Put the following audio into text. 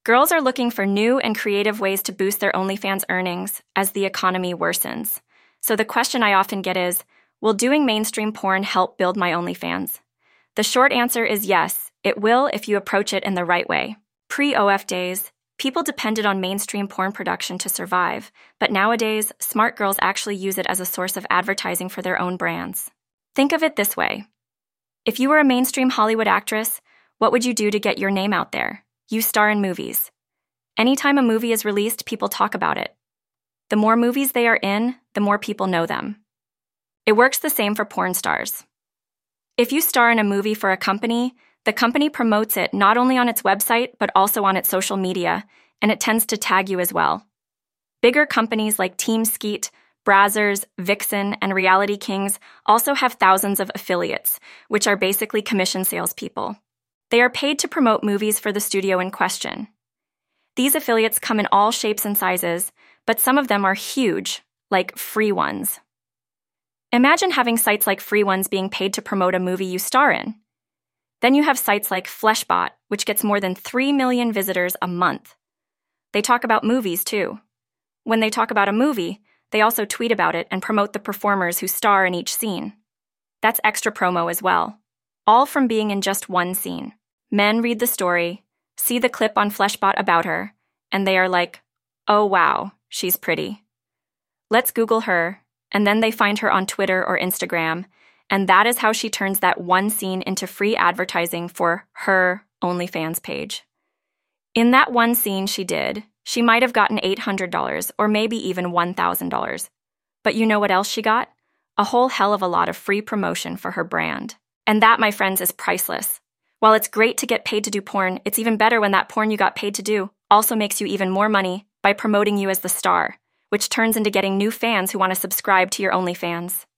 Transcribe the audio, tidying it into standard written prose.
Girls are looking for new and creative ways to boost their OnlyFans earnings as the economy worsens. So the question I often get is, will doing mainstream porn help build my OnlyFans? The short answer is yes, it will if you approach it in the right way. Pre-OF days, people depended on mainstream porn production to survive, but nowadays, smart girls actually use it as a source of advertising for their own brands. Think of it this way. If you were a mainstream Hollywood actress, what would you do to get your name out there? You star in movies. Anytime a movie is released, people talk about it. The more movies they are in, the more people know them. It works the same for porn stars. If you star in a movie for a company, the company promotes it not only on its website, but also on its social media, and it tends to tag you as well. Bigger companies like Team Skeet, Brazzers, Vixen, and Reality Kings also have thousands of affiliates, which are basically commission salespeople. They are paid to promote movies for the studio in question. These affiliates come in all shapes and sizes, but some of them are huge, like Free Ones. Imagine having sites like Free Ones being paid to promote a movie you star in. Then you have sites like Fleshbot, which gets more than 3 million visitors a month. They talk about movies, too. When they talk about a movie, they also tweet about it and promote the performers who star in each scene. That's extra promo as well, all from being in just one scene. Men read the story, see the clip on Fleshbot about her, and they are like, oh wow, she's pretty. Let's Google her, and then they find her on Twitter or Instagram, and that is how she turns that one scene into free advertising for her OnlyFans page. In that one scene she might have gotten $800 or maybe even $1,000. But you know what else she got? A whole hell of a lot of free promotion for her brand. And that, my friends, is priceless. While it's great to get paid to do porn, it's even better when that porn you got paid to do also makes you even more money by promoting you as the star, which turns into getting new fans who want to subscribe to your OnlyFans.